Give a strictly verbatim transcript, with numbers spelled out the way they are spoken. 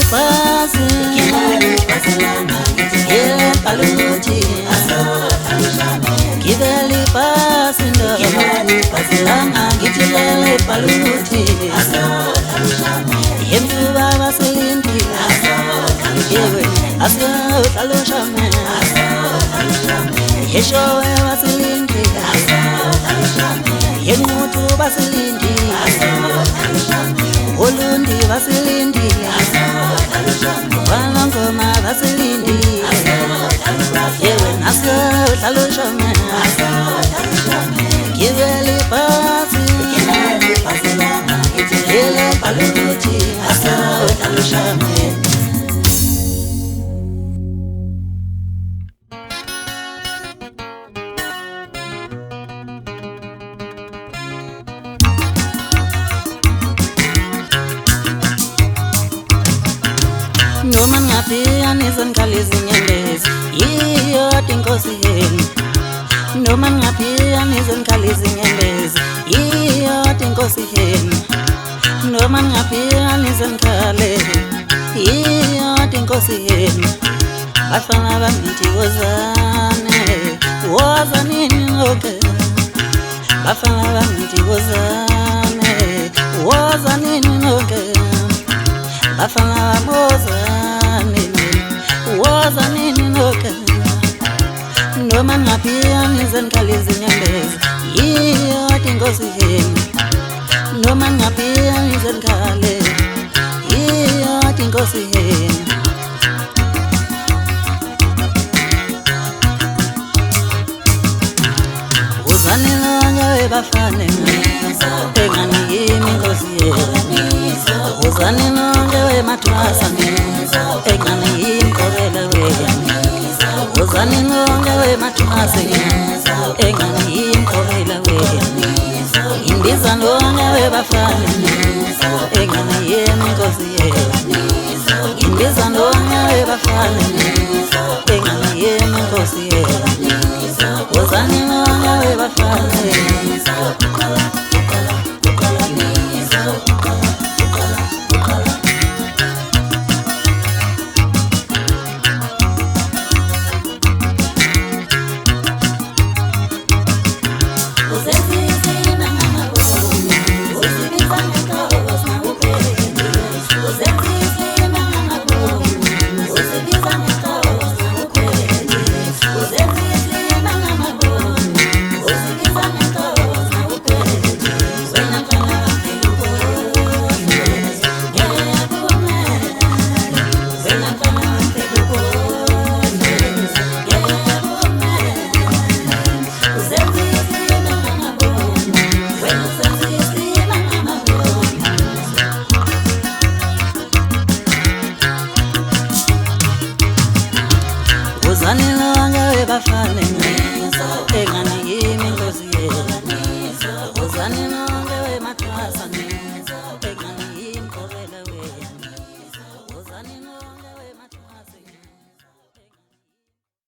pasi Yele paluti Kiveli pasi ndo Langa ngitile paluti Yemdu baba silindi Yewe aso talushame Yeshowe basilindi Yemutu basilindi Olundi basilindi Walangoma basilindi Yewe naso talushame Kiveli pasi Yele paluti aso talushame Noma ngaphiya nezinkalizi nyembezi Iyo tinkosi yenu Noma ngaphiya nezinkalizi nyembezi Iyo tinkosi yenu Noma ngaphiya nezinkale Iyo tinkosi yenu Bafana bamithi wozane Wozanini noke Bafana bamithi wozane Wozanini noke Bafana wozanini Wozanini noke Noma ngaphiya nezinkalizi nyembezi Iyo tinkosi yenu Noma ngaphiya nezinkale Iyo tinkosi yenu Wozanilonge webafane Engani yimi nkosi yenu Wozanilonge wematwasa Engani yimi korela weyami Wozanilonge wematwasa Engani yimi korela weyami Indiza longe webafane Engani yimi nkosi yenu Indiza longe webafane Engani yimi nkosi yenu Wozanilonge webafane Wozanilonge webafane Engani yimi nkosi yenu Wozanilonge wematwasa